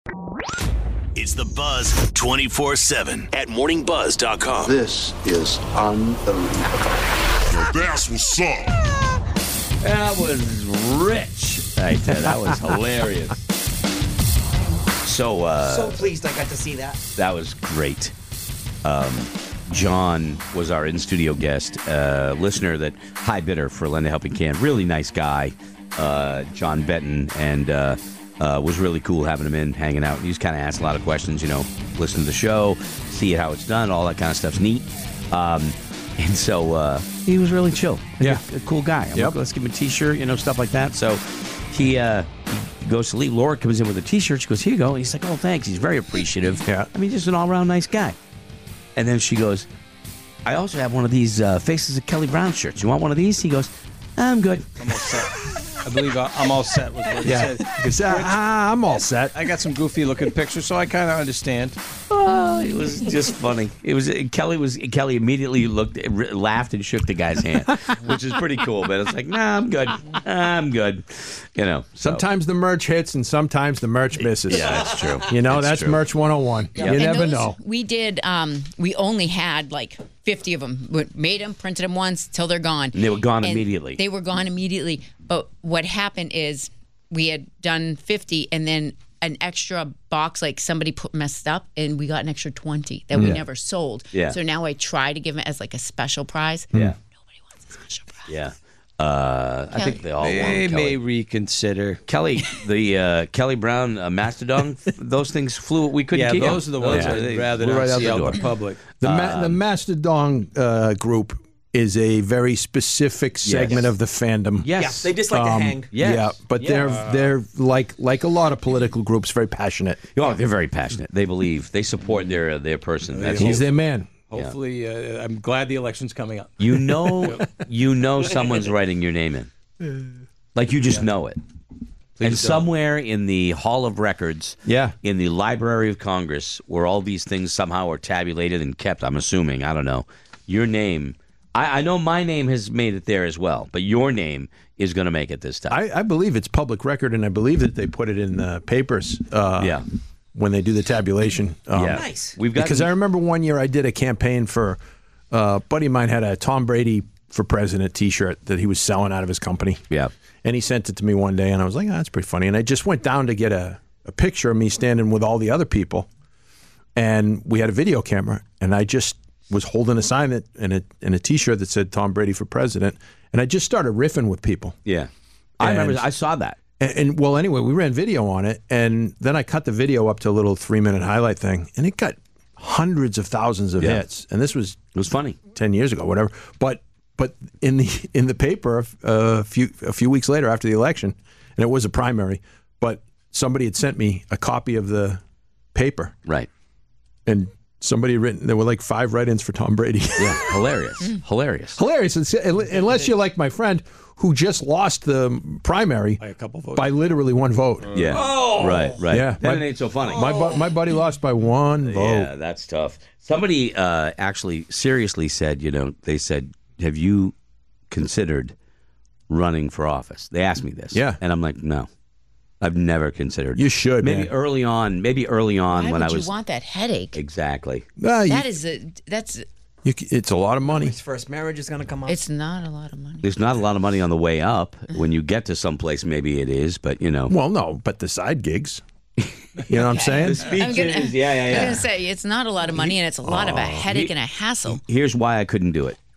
It's The Buzz 24/7 at morningbuzz.com. This is unbelievable. That's what's up. That was rich. I tell you, that was hilarious. So pleased I got to see that. That was great. John was our in-studio guest, listener that high bidder for Lend a Helping Hand. Really nice guy, John Benton, and was really cool having him in, hanging out. He just kind of asked a lot of questions, listen to the show, see how it's done, all that kind of stuff's neat. And so he was really chill. A cool guy. I'm like, let's give him a T-shirt, stuff like that. So he goes to leave. Laura comes in with a T-shirt. She goes, here you go. And he's like, oh, thanks. He's very appreciative. Yeah. I mean, just an all-around nice guy. And then she goes, I also have one of these Faces of Kelly Brown shirts. You want one of these? He goes, I'm good. I'm all set. I believe I'm all set with what you said. I'm all set. I got some goofy-looking pictures, so I kind of understand. Oh, it was just funny. It was Kelly immediately laughed and shook the guy's hand, which is pretty cool. But it's like, nah, I'm good. I'm good. So. Sometimes the merch hits and sometimes the merch misses. Yeah, that's true. That's true. merch 101. Yeah. You never know. We did. We only had like 50 of them. We made them, printed them once till they're gone. And they were gone immediately. They were gone immediately. But what happened is we had done 50 and then an extra box, like somebody messed up, and we got an extra 20 that we never sold. Yeah. So now I try to give it as like a special prize. Yeah. Nobody wants a special prize. Yeah. I think they all want They Kelly. may reconsider. Kelly, the Kelly Brown Mastodon, those things flew. We couldn't keep those are the ones them. I'd rather Flew not right out see the out door. in public. The Mastodon group is a very specific segment of the fandom. Yes. They just like to hang. Yes. Yeah, but they're like a lot of political groups, very passionate. Oh, they're very passionate. They believe. They support their person. That's He's their man. Hopefully, I'm glad the election's coming up. Someone's writing your name in. Like you just know it. And somewhere in the Hall of Records, in the Library of Congress, where all these things somehow are tabulated and kept, I'm assuming, I don't know, your name... I know my name has made it there as well, but your name is going to make it this time. I believe it's public record, and I believe that they put it in the papers when they do the tabulation. Nice. Because I remember one year I did a campaign for a buddy of mine had a Tom Brady for President T-shirt that he was selling out of his company. Yeah. And he sent it to me one day, and I was like, that's pretty funny. And I just went down to get a picture of me standing with all the other people, and we had a video camera, and I just was holding a sign in a T-shirt that said Tom Brady for President, and I just started riffing with people. Yeah. I remember. I saw that. And well, anyway, we ran video on it, and then I cut the video up to a little 3-minute highlight thing, and it got hundreds of thousands of hits. And this was It was funny. 10 years ago, whatever. But in the paper a few weeks later after the election, and it was a primary, but somebody had sent me a copy of the paper. Right. And somebody had written, there were like 5 write-ins for Tom Brady. Yeah, hilarious. Hilarious. Hilarious, unless you're like my friend who just lost the primary By a couple votes. by literally 1 vote. Yeah. Right. Yeah. Then it ain't so funny. My buddy lost by 1 vote. Yeah, that's tough. Somebody actually seriously said, they said, have you considered running for office? They asked me this. Yeah. And I'm like, no. I've never considered. You should, maybe man. early on Why when I would was you want that headache? exactly. That's It's a lot of money. His first marriage is going to come up. it's not a lot of money. There's not a lot of money on the way up. When you get to someplace, maybe it is, but Well, no, but the side gigs. You know what I'm saying? I'm gonna say it's not a lot of money, and it's a lot of a headache and a hassle. Here's why I couldn't do it.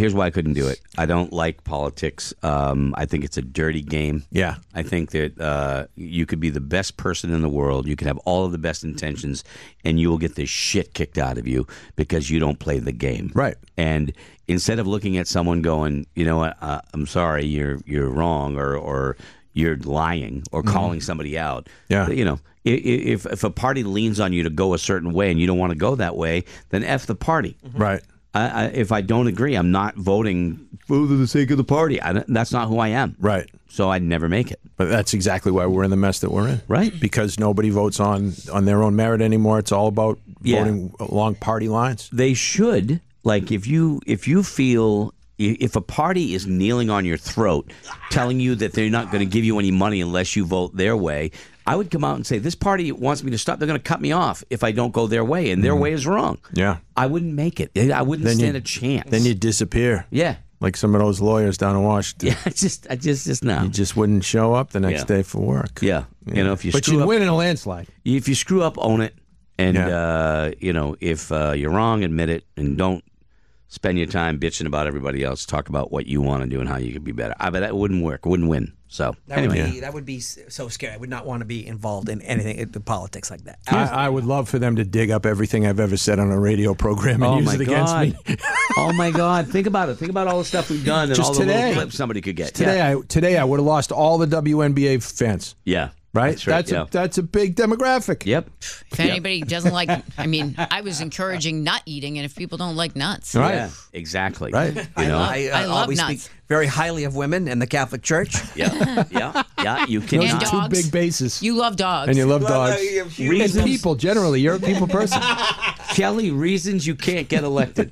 I don't like politics. I think it's a dirty game. Yeah. I think that you could be the best person in the world. You can have all of the best intentions, and you will get the shit kicked out of you because you don't play the game. Right. And instead of looking at someone going, you know what, I'm sorry, you're wrong, or you're lying, or calling somebody out. Yeah. If a party leans on you to go a certain way and you don't want to go that way, then F the party. Right. If I don't agree, I'm not voting for the sake of the party. That's not who I am. Right. So I'd never make it. But that's exactly why we're in the mess that we're in. Right. Because nobody votes on their own merit anymore. It's all about voting along party lines. They should, like, if you feel, if a party is kneeling on your throat, telling you that they're not going to give you any money unless you vote their way, I would come out and say, this party wants me to stop. They're going to cut me off if I don't go their way, and their way is wrong. Yeah. I wouldn't make it. I wouldn't stand a chance. Then you'd disappear. Yeah. Like some of those lawyers down in Washington. Yeah, I just no. You just wouldn't show up the next day for work. Yeah. You know, if you but screw you'd up, win in a landslide. if you screw up, own it. And, you know, if you're wrong, admit it, and don't spend your time bitching about everybody else. Talk about what you want to do and how you can be better. I bet that wouldn't work. Wouldn't win. So, That would be so scary. I would not want to be involved in anything, in politics like that. I would love for them to dig up everything I've ever said on a radio program and use it against me. Oh, my God. Think about it. Think about all the stuff we've done and Just all the today. little clips somebody could get. Today I would have lost all the WNBA fans. Yeah. Right? That's right. That's a big demographic. Yep. If anybody doesn't like, I mean, I was encouraging nut eating, and if people don't like nuts, Right. Yeah, exactly. Right. You know? I love always nuts. speak very highly of women and the Catholic Church. Yeah. You Those cannot. are two dogs. big bases. You love dogs. And you love Well, dogs. huge- And people, generally. You're a people person. Kelly, reasons you can't get elected.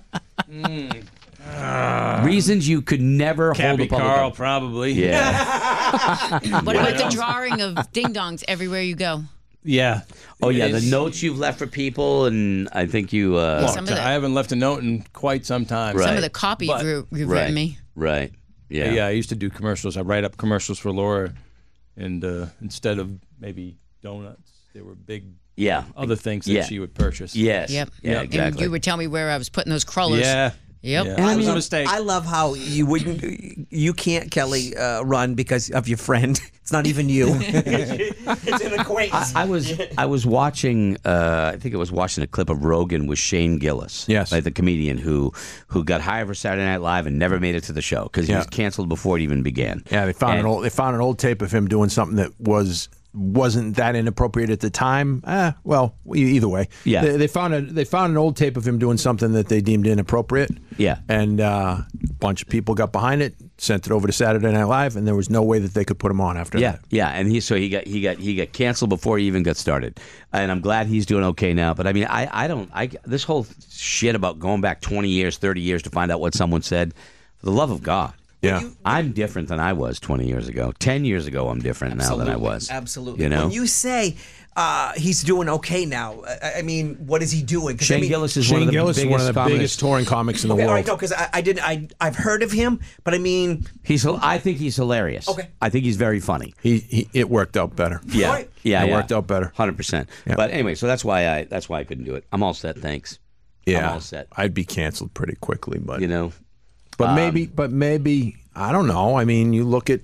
Reasons you could never hold Cabby a public. Carl, probably. Yeah. What about the drawing of ding dongs everywhere you go? Yeah. Oh, yeah. It's- The notes you've left for people, and I think you. Some of the- I haven't left a note in quite some time. Right. Some of the copy But- you've right. written me. Right. Yeah. Yeah, I used to do commercials. I write up commercials for Laura, and instead of maybe donuts, they were big Yeah. other things that Yeah. she would purchase. Yes. Yep. Yeah. And Exactly. you would tell me where I was putting those crullers. Yeah. Yep. Yeah. It was a mistake. I love how you can't, Kelly, run because of your friend. It's not even you. It's an acquaintance. I was watching. I think I was watching a clip of Rogan with Shane Gillis. Yes. Like the comedian who got hired for Saturday Night Live and never made it to the show because he was canceled before it even began. Yeah, they found an old tape of him doing something that wasn't that inappropriate at the time. Well, either way. Yeah. They found an old tape of him doing something that they deemed inappropriate. Yeah. And a bunch of people got behind it, sent it over to Saturday Night Live, and there was no way that they could put him on after that. Yeah, and he got canceled before he even got started, and I'm glad he's doing okay now. But I mean, I this whole shit about going back 20 years, 30 years to find out what someone said, for the love of God. Yeah. I'm different than I was 20 years ago. 10 years ago, I'm different now than I was. Absolutely. You know? When you say he's doing okay now, I mean, what is he doing? 'Cause, Shane I mean, Gillis is Shane one of the Gillis is biggest one of the comedists. biggest touring comics in the Okay, all world. right, no, because I've heard of him, but I mean, I think he's hilarious. Okay. I think he's very funny. It worked out better. Yeah, Right. yeah, It yeah. worked out better. 100%. Yeah. But anyway, so that's why I couldn't do it. I'm all set. Thanks. Yeah, I'm all set. I'd be canceled pretty quickly, but You know. But maybe I don't know. I mean, you look at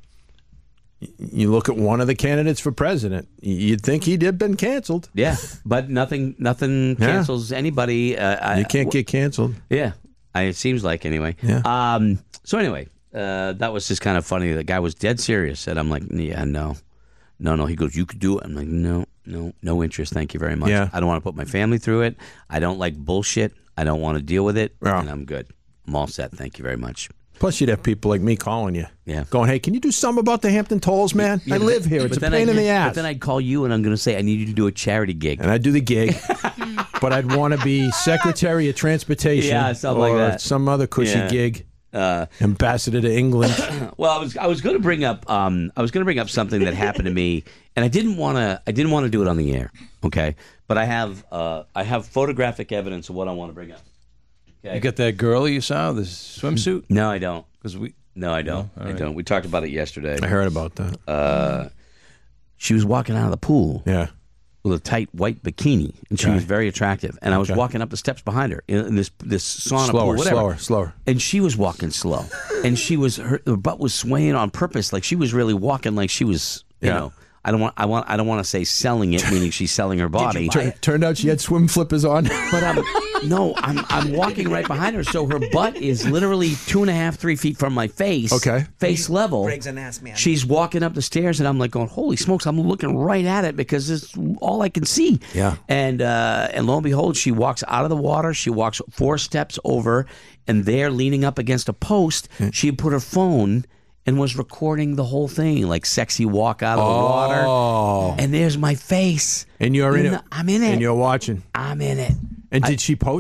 one of the candidates for president. You'd think he'd have been canceled. Yeah, but nothing cancels anybody. You can't get canceled. Yeah, it seems like anyway. Yeah. So anyway, that was just kind of funny. The guy was dead serious, and I'm like, yeah, no. He goes, you could do it. I'm like, no interest. Thank you very much. Yeah. I don't want to put my family through it. I don't like bullshit. I don't want to deal with it, Yeah. and I'm good. I'm all set. Thank you very much. Plus, you'd have people like me calling you. Yeah. Going, hey, can you do something about the Hampton Tolls, man? I live here. It's a pain in the ass. But then I'd call you, and I'm going to say, I need you to do a charity gig. And I'd do the gig. But I'd want to be Secretary of Transportation. Yeah, something like or that. some other cushy Yeah. gig. Ambassador to England. Well, I was going to bring up something that happened to me, and I didn't want to do it on the air, okay? But I have photographic evidence of what I want to bring up. Okay? You got that girl you saw, the swimsuit? No, I don't. No, I don't. all I right. don't. We talked about it yesterday. I heard about that. She was walking out of the pool Yeah. with a tight white bikini, and she was very attractive. And I was walking up the steps behind her in this sauna pool, whatever. Slower. And she was walking slow, and her butt was swaying on purpose, like she was really walking, like she was, you know. I don't want to say selling it, meaning she's selling her body. Turned out she had swim flippers on. But I'm walking right behind her, so her butt is literally 2.5, 3 feet from my face. Okay. Face level. Greg's an ass man. She's walking up the stairs, and I'm like going, holy smokes, I'm looking right at it because it's all I can see. Yeah. And lo and behold, she walks out of the water. She walks 4 steps over, and there, leaning up against a post, she had put her phone and was recording the whole thing, like sexy walk out of the water. And there's my face. And you're in it. I'm in it. And you're watching. I'm in it. And did she post it?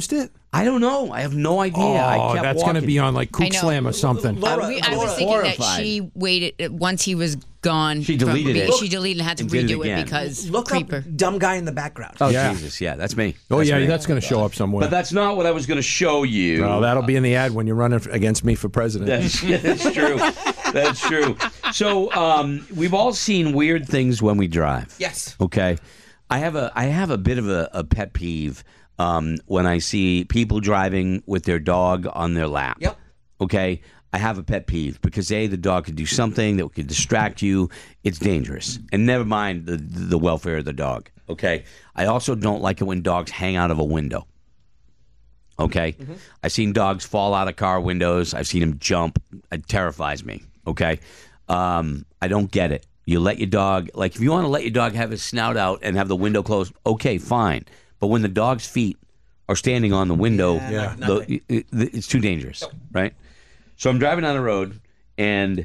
I don't know. I have no idea. I Oh, kept that's going to walking. be on like Kook I know. Slam or something. Laura, I was thinking horrified. that she waited once he was gone. She deleted it. She deleted and had to And did it redo again. it because Look creeper. up dumb guy in the background. Oh, Yeah. Jesus. Yeah, that's me. Oh, yeah, me. that's going to show up somewhere. But that's not what I was going to show you. Well, that'll be in the ad when you're running against me for president. That's true. That's true. So we've all seen weird things when we drive. Yes. Okay. I have a bit of a pet peeve when I see people driving with their dog on their lap. Yep. Okay. I have a pet peeve because the dog could do something that could distract you. It's dangerous, and never mind the welfare of the dog. Okay. I also don't like it when dogs hang out of a window. Okay. I've seen dogs fall out of car windows. I've seen them jump. It terrifies me. Okay. I don't get it. You let your dog, like if you want to let your dog have his snout out and have the window closed, okay, fine. But when the dog's feet are standing on the window, it's too dangerous, right? So I'm driving down the road and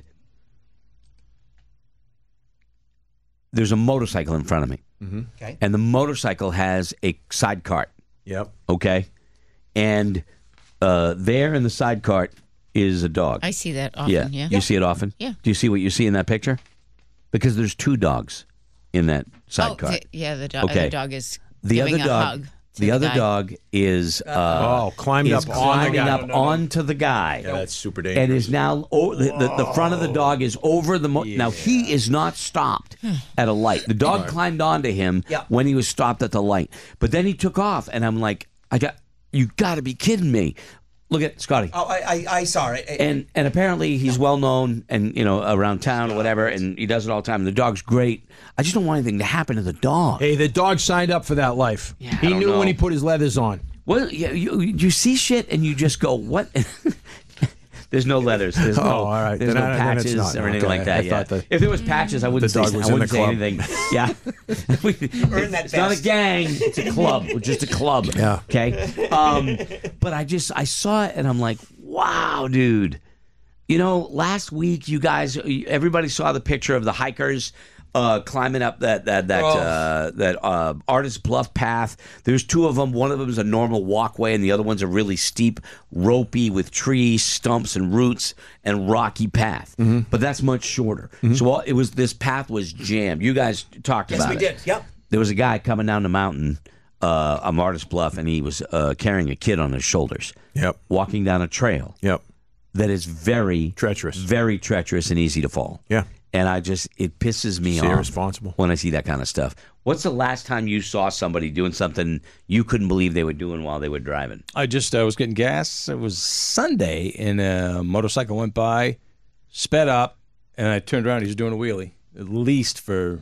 there's a motorcycle in front of me. Okay. And the motorcycle has a side cart. Yep. Okay. And there in the side cart is a dog. I see that often. Yeah. You see it often? Yeah. Do you see what you see in that picture? Because there's two dogs in that side cart. The dog. Okay. The dog is The giving other a dog. hug. to The other guy. dog is climbed is up on the climbing guy. up onto the guy. Yeah, that's super dangerous. And is now the front of the dog is over the now he is not stopped at a light. The dog climbed onto him when he was stopped at the light, but then he took off, and I'm like, you got to be kidding me! Look at Scotty. Oh, I saw it. And apparently he's well known and around town or whatever, and he does it all the time. And the dog's great. I just don't want anything to happen to the dog. Hey, the dog signed up for that life. Yeah, I he don't knew know. when he put his leathers on. Well, you see shit and you just go, what? There's no letters. There's no, all right. There's Then no then it's patches not. or anything Okay. like that. I Yeah. thought that If there was patches, I wouldn't the dog say, was I in wouldn't the say club. anything. Yeah. Earn that It's not a vest. gang. It's a club. We're just a club. Yeah. Okay. But I saw it and I'm like, wow, dude. Last week you guys, everybody saw the picture of the hikers climbing up that Artist Bluff path. There's two of them. One of them is a normal walkway, and the other one's a really steep, ropey with trees, stumps, and roots and rocky path. But that's much shorter. So this path was jammed. You guys talked about it. Yes, we did. Yep. There was a guy coming down the mountain on Artist Bluff, and he was carrying a kid on his shoulders. Yep. Walking down a trail Yep. that is very Treacherous. very treacherous and easy to fall. Yeah. And it pisses me off irresponsible. when I see that kind of stuff. What's the last time you saw somebody doing something you couldn't believe they were doing while they were driving? I was getting gas. It was Sunday, and a motorcycle went by, sped up, and I turned around. He was doing a wheelie, at least for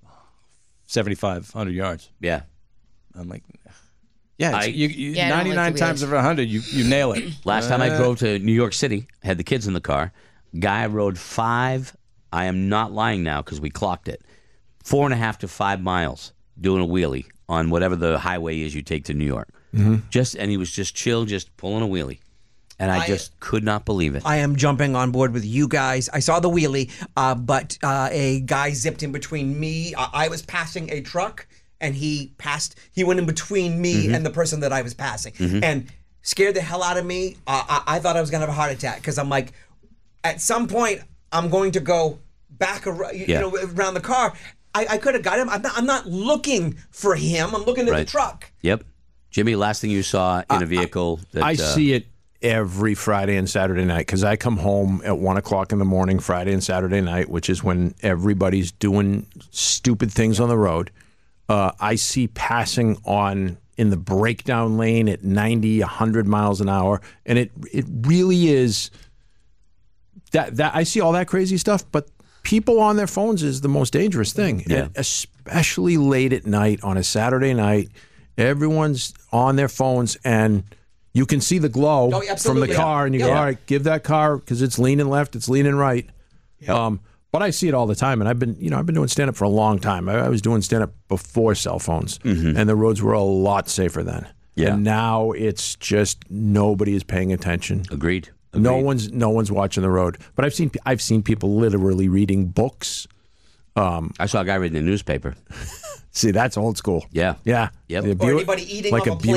7,500 yards. Yeah. I'm like, yeah, I 99 don't like the times wheelies. over 100, you nail it. Last time I drove to New York City, I had the kids in the car. Guy rode 5, I am not lying now because we clocked it, 4.5 to 5 miles doing a wheelie on whatever the highway is you take to New York. And he was just chill, just pulling a wheelie. And I just could not believe it. I am jumping on board with you guys. I saw the wheelie, but a guy zipped in between me. I was passing a truck, and he went in between me and the person that I was passing, and scared the hell out of me. I thought I was going to have a heart attack because I'm like, at some point, I'm going to go back around the car. I could have got him. I'm not looking for him. I'm looking at the truck. Yep. Jimmy, last thing you saw in a vehicle that I see it every Friday and Saturday night because I come home at 1 o'clock in the morning, Friday and Saturday night, which is when everybody's doing stupid things on the road. I see passing on in the breakdown lane at 90, 100 miles an hour, and it really is that I see all that crazy stuff, but people on their phones is the most dangerous thing, and especially late at night on a Saturday night. Everyone's on their phones, and you can see the glow from the absolutely. car, and you go, all right, give that car because it's leaning left, it's leaning right. But I see it all the time, and I've been doing stand-up for a long time. I was doing stand-up before cell phones, and the roads were a lot safer then. Yeah. And now it's just nobody is paying attention. Agreed. No one's watching the road. But I've seen people literally reading books. I saw a guy reading the newspaper. See, that's old school. Yeah. Yeah. Yep. The Or anybody eating like on a a Buick. plate.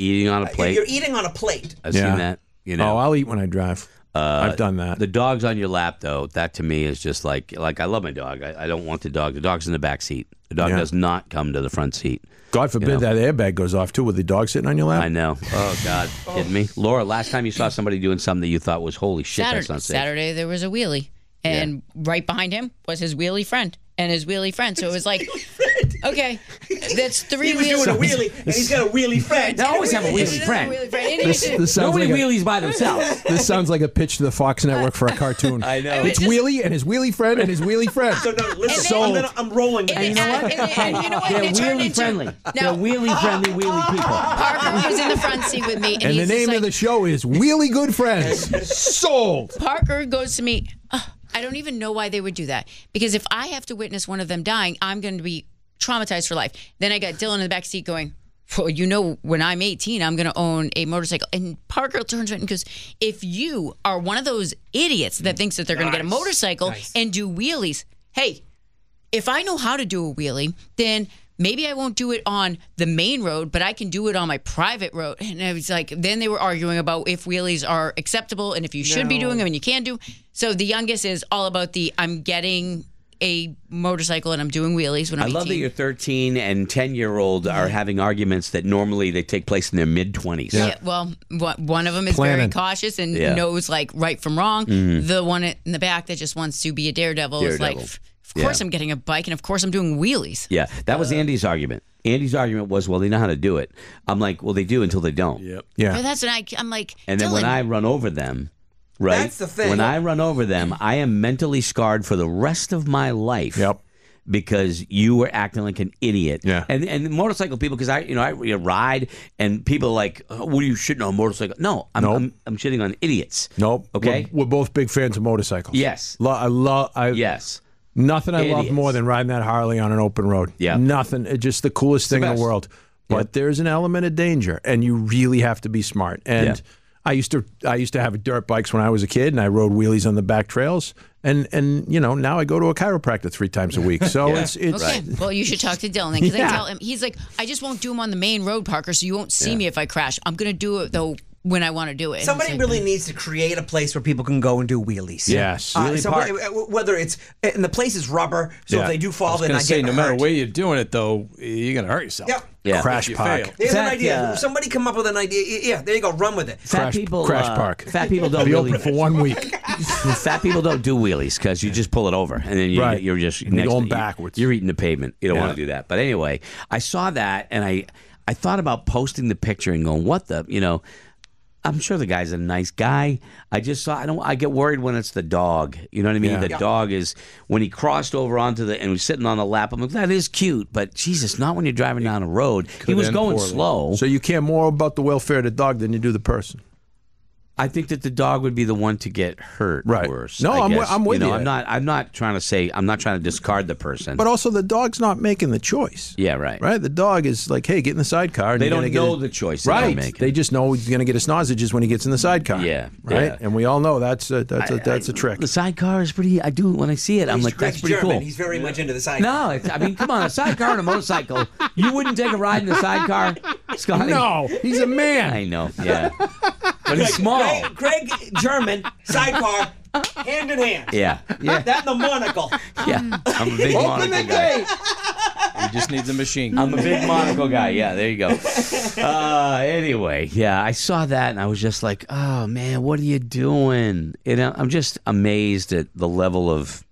Eating on a plate. You're eating on a plate. I've seen that. You know. Oh, I'll eat when I drive. I've done that. The dog's on your lap, though. That to me is just like I love my dog. I don't want the dog. The dog's in the back seat. The dog does not come to the front seat. God forbid that airbag goes off too with the dog sitting on your lap. I know. Oh God, kidding me, Laura? Last time you saw somebody doing something that you thought was holy shit, that's not safe. Saturday there was a wheelie, and right behind him was his wheelie friend and his wheelie friend. So it was like, okay, that's three wheelies. He was doing a wheelie, and he's got a wheelie friend. They always have a wheelie friend. This sounds Nobody like wheelies by themselves. This sounds like a pitch to the Fox Network for a cartoon. I know. It's Wheelie and his wheelie friend and his wheelie friend. So no, listen, I'm rolling. And you know what? They're wheelie friendly. They're wheelie friendly wheelie people. Parker was in the front seat with me, and And the he's name just of the show is Wheelie Good Friends. Sold. Parker goes to me, I don't even know why they would do that. Because if I have to witness one of them dying, I'm going to be traumatized for life. Then I got Dylan in the back seat going, well, you know, when I'm 18, I'm going to own a motorcycle. And Parker turns around and goes, if you are one of those idiots that thinks that they're going to get a motorcycle and do wheelies, hey, if I know how to do a wheelie, then maybe I won't do it on the main road, but I can do it on my private road. And I was like, then they were arguing about if wheelies are acceptable and if you should be doing them and you can do. So the youngest is all about I'm getting a motorcycle and I'm doing wheelies when I'm 18. I love that your 13 and 10-year-old are having arguments that normally they take place in their mid-20s. Yeah, well, one of them is very cautious and knows like right from wrong. The one in the back that just wants to be a daredevil. Is like, of course I'm getting a bike and of course I'm doing wheelies. Yeah, that was Andy's argument. Andy's argument was, well, they know how to do it. I'm like, well, they do until they don't. Yeah. But that's what I'm like, And then when I run over them, right? That's the thing. When I run over them, I am mentally scarred for the rest of my life. Yep. Because you were acting like an idiot. Yeah. And motorcycle people, because I ride and people are like, oh, what are you shitting on a motorcycle? No, I'm shitting on idiots. Nope. Okay. We're both big fans of motorcycles. Yes. Yes. Nothing I love Idiots. more than riding that Harley on an open road. Yeah. Nothing. It's just the coolest thing in best. the world. But there's an element of danger, and you really have to be smart. And I used to have dirt bikes when I was a kid, and I rode wheelies on the back trails. And now I go to a chiropractor 3 times a week. So it's okay. Well, you should talk to Dylan because I tell him, he's like, I just won't do them on the main road, Parker, so you won't see me if I crash. I'm gonna do it though when I want to do it. Somebody really needs to create a place where people can go and do wheelies. Yes. Whether it's and the place is rubber, so if they do fall, then I get no matter where you're doing it, though, you're gonna hurt yourself. Yep. Yeah. Crash You park. fail. There's an Fact, idea. Somebody come up with an idea. Yeah, there you go. Run with it. Fat people, Crash park. Fat people don't Be really. open for 1 week. Fat people don't do wheelies because you just pull it over and then you're just And you're going backwards. You're eating the pavement. You don't want to do that. But anyway, I saw that and I thought about posting the picture and going, what the I'm sure the guy's a nice guy. I just saw. I get worried when it's the dog. You know what I mean? Yeah. The dog is when he crossed over onto and was sitting on the lap. I'm like, that is cute, but Jesus, not when you're driving down a road. He was end going poorly. slow. So you care more about the welfare of the dog than you do the person. I think that the dog would be the one to get hurt Right. worse. No, I I'm guess. with you. I'm not trying to discard the person. But also, the dog's not making the choice. yeah, right. Right? The dog is like, hey, get in the sidecar. And They you're don't gonna get know the choice that Right. they're making. They just know he's going to get his sausages when he gets in the sidecar. Yeah, Right? yeah. And we all know that's a trick. The sidecar is pretty. I do when I see it. I'm like, that's Greg's pretty German. cool. He's very much into the side. No, come on, a sidecar and a motorcycle. You wouldn't take a ride in a sidecar, Scotty? No, he's a man. I know. Yeah, but he's small. Craig German, sidecar, hand in hand. Yeah, yeah, That and the monocle. yeah. I'm a big monocle guy. He just needs a machine. I'm a big monocle guy. Yeah, there you go. Anyway, yeah, I saw that and I was just like, oh man, what are you doing? I'm just amazed at the level of.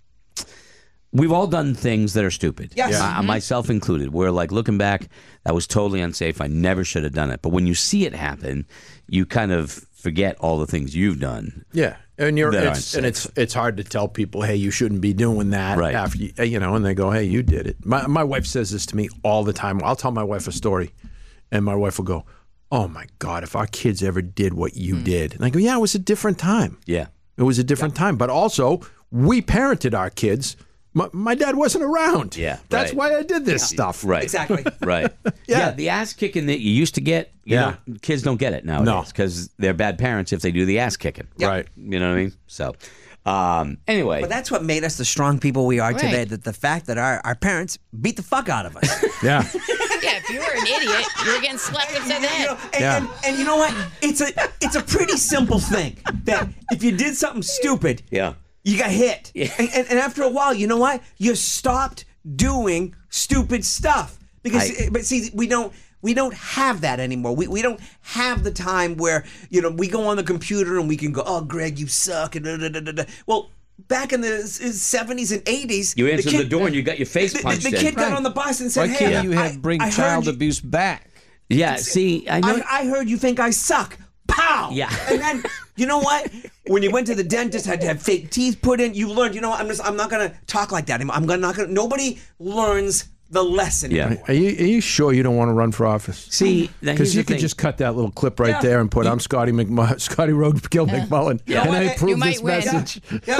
We've all done things that are stupid. Yes. Yeah. Myself included. We're like, looking back, that was totally unsafe. I never should have done it. But when you see it happen, you kind of forget all the things you've done. Yeah. And That it's hard to tell people, hey, you shouldn't be doing that. Right. After and they go, hey, you did it. My wife says this to me all the time. I'll tell my wife a story, and my wife will go, oh my God, if our kids ever did what you did, and I go, yeah, it was a different time. Yeah. It was a different time, but also we parented our kids. My dad wasn't around. Yeah, that's right. why I did this stuff. Right. Exactly. Right. Yeah. The ass kicking that you used to get, kids don't get it nowadays because they're bad parents if they do the ass kicking. Right. You know what I mean? So, anyway. But that's what made us the strong people we are today. Right. That the fact that our parents beat the fuck out of us. Yeah. Yeah, If you were an idiot, you were getting slapped upside the head. And you know what? It's a pretty simple thing that if you did something stupid, you got hit. Yeah. And after a while, you know what? You stopped doing stupid stuff but see, we don't have that anymore. We don't have the time where we go on the computer and we can go, oh, Greg, you suck. And Well, back in the 70s and 80s, You answered the door and you got your face punched the in. kid got on the bus and said, Why "Hey, can't you bring I child heard you- abuse back? Yeah, see, I know. I heard you think I suck." Pow! Yeah. And then you know what? When you went to the dentist, had to have fake teeth put in. You learned. You know what? I'm not gonna talk like that anymore. Nobody learns the lesson. Yeah. anymore. Are you sure you don't want to run for office? See, Because you could just cut that little clip right there and put, I'm Scotty Roadkill McMullen. know and I what? approve You this might win. message.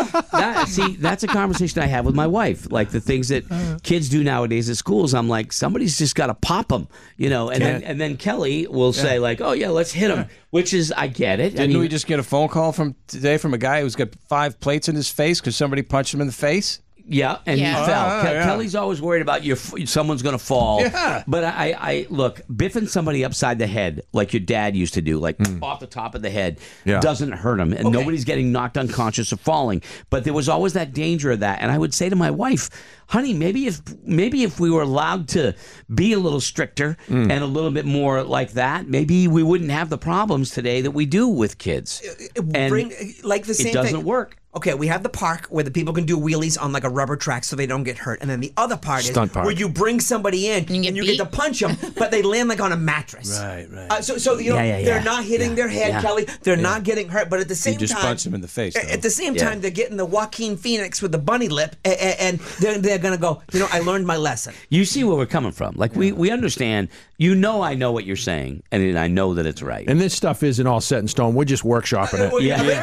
That's a conversation I have with my wife. Like the things that kids do nowadays at schools, I'm like, somebody's just got to pop them, And then Kelly will say like, oh yeah, let's hit him, which is I get it. Didn't we just get a phone call from today from a guy who's got 5 plates in his face because somebody punched him in the face? Yeah, and Yeah. he fell. Yeah. Kelly's always worried about someone's going to fall. Yeah. But I look, biffing somebody upside the head like your dad used to do, like off the top of the head, Yeah. doesn't hurt him, and nobody's getting knocked unconscious or falling. But there was always that danger of that, and I would say to my wife, honey, maybe if we were allowed to be a little stricter and a little bit more like that, maybe we wouldn't have the problems today that we do with kids. And Like the same it doesn't thing. work. Okay, we have the park where the people can do wheelies on like a rubber track so they don't get hurt. And then the other part Stunt is park. where you bring somebody in you and get you beat? get to punch them, but they land like on a mattress. Right. So Yeah. they're not hitting their head, Yeah. Kelly. They're not getting hurt, but at the same just time, punched him in the face, though. At the same Yeah. time, they're getting the Joaquin Phoenix with the bunny lip, and they're gonna go. I learned my lesson. You see where we're coming from. Like we understand. I know what you're saying, and I know that it's right. And this stuff isn't all set in stone. We're just workshopping it.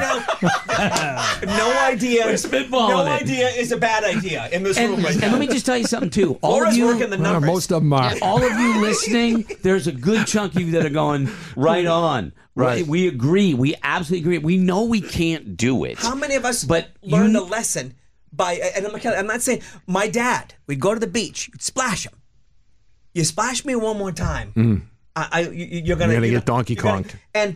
Right now, no idea. spitballing No it. idea is a bad idea in this room right And now. let me just tell you something too. All of Laura's you, working the numbers. Most of them are. all of you listening, there's a good chunk of you that are going right on. Right. We agree. We absolutely agree. We know we can't do it. How many of us But learned you- a lesson by? And I'm not saying my dad. We'd go to the beach, you'd splash him. You splash me one more time, you're gonna get Donkey you're gonna- Konged. And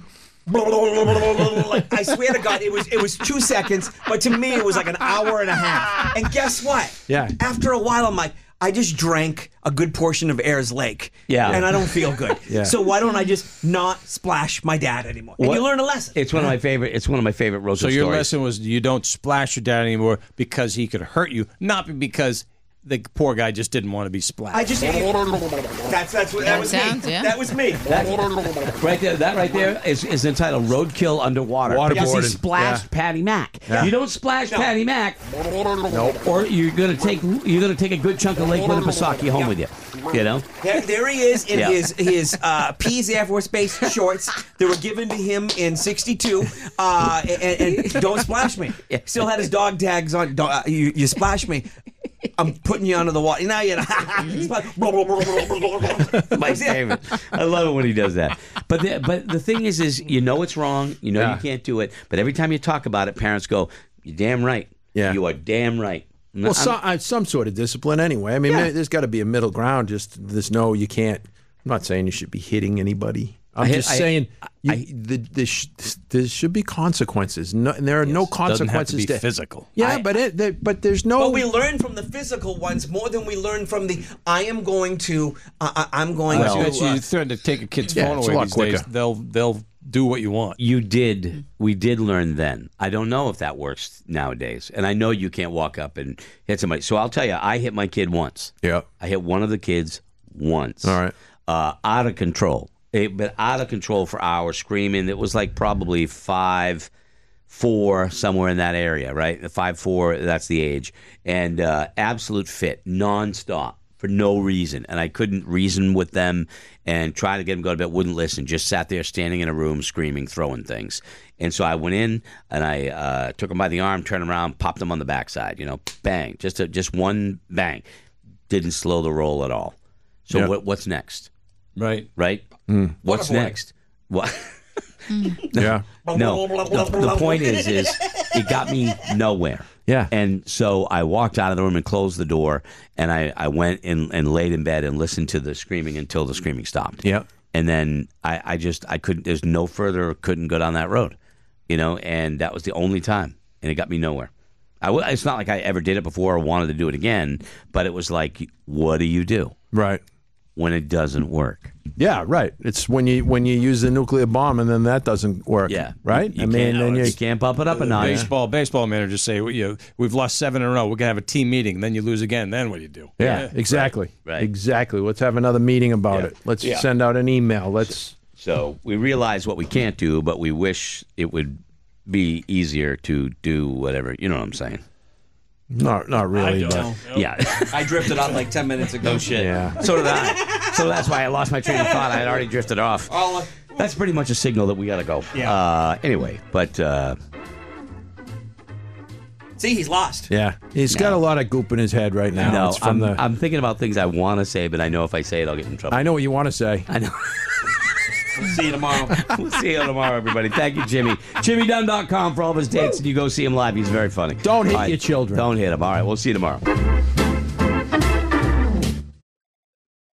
like, I swear to God, it was 2 seconds, but to me it was like an hour and a half. And guess what? Yeah. After a while, I'm like, I just drank a good portion of Ayers Lake. Yeah. And I don't feel good. Yeah. So why don't I just not splash my dad anymore? And What- you learn a lesson. It's one of my favorite. It's one of my favorite Rosa So your stories. lesson was you don't splash your dad anymore because he could hurt you, not because the poor guy just didn't want to be splashed. I just that was sounds, me. yeah. That was me. Right there, that right there is entitled "Roadkill Underwater." Because he Waterboarding. splashed Patty Mac. You don't splash Patty Mac, Nope. or you're gonna take a good chunk of Lake Winnipesaukee home with you. There he is in Yeah. his Pease Air Force Base shorts that were given to him in '62. And don't splash me. Still had his dog tags on. You splash me, I'm putting you under the water. Now you My favorite. I love it when he does that. But the thing is it's wrong. You Yeah. can't do it. But every time you talk about it, parents go, "You're damn right. Yeah. You are damn right." Well, some sort of discipline anyway. I mean, there's got to be a middle ground. Just there's no, you can't. I'm not saying you should be hitting anybody. I'm just saying there should be consequences. No, and there are no Doesn't have to consequences be physical. Yeah, but there's no. But we learn from the physical ones more than we learn from the. I'm going to. You threaten to take a kid's Yeah, phone it's a away lot these days. quicker. They'll do what you want. we did learn then. I don't know if that works nowadays. And I know you can't walk up and hit somebody. So I'll tell you, I hit my kid once. Yeah. I hit one of the kids once. All right. Out of control. But out of control for hours, screaming. It was like probably 5'4", somewhere in that area, right? 5'4", that's the age. And absolute fit, nonstop, for no reason. And I couldn't reason with them and try to get them to go to bed, wouldn't listen, just sat there standing in a room, screaming, throwing things. And so I went in and I took him by the arm, turned him around, popped him on the backside, bang, just one bang. Didn't slow the roll at all. So Yeah. what's next? Right. Right? What's next? What? Yeah. No. The point is it got me nowhere. Yeah. And so I walked out of the room and closed the door, and I went and laid in bed and listened to the screaming until the screaming stopped. Yeah. And then I couldn't, there's no further, couldn't go down that road, and that was the only time, and it got me nowhere. It's not like I ever did it before or wanted to do it again, but it was like, what do you do Right. when it doesn't work? Yeah, right. It's when you use the nuclear bomb and then that doesn't work. Yeah. Right? You can't bump it up a notch. Baseball managers say, we've lost 7 in a row. We're going to have a team meeting. Then you lose again. Then what do you do? Yeah, exactly. Right. Exactly. Let's have another meeting about it. Let's send out an email. So we realize what we can't do, but we wish it would be easier to do whatever. You know what I'm saying? Not really, but Yeah. I drifted off like 10 minutes ago. No shit. Yeah. So did I. So that's why I lost my train of thought. I had already drifted off. That's pretty much a signal that we got to go. Yeah. Anyway, but See, he's lost. yeah, he's got a lot of goop in his head right now. no, It's from I'm thinking about things I want to say, but I know if I say it, I'll get in trouble. I know what you want to say. I know. We'll see you tomorrow. We'll see you tomorrow, everybody. Thank you, Jimmy. JimmyDunn.com for all of his dates, and you go see him live. He's very funny. Don't hit All right. your children. Don't hit him. All right, we'll see you tomorrow.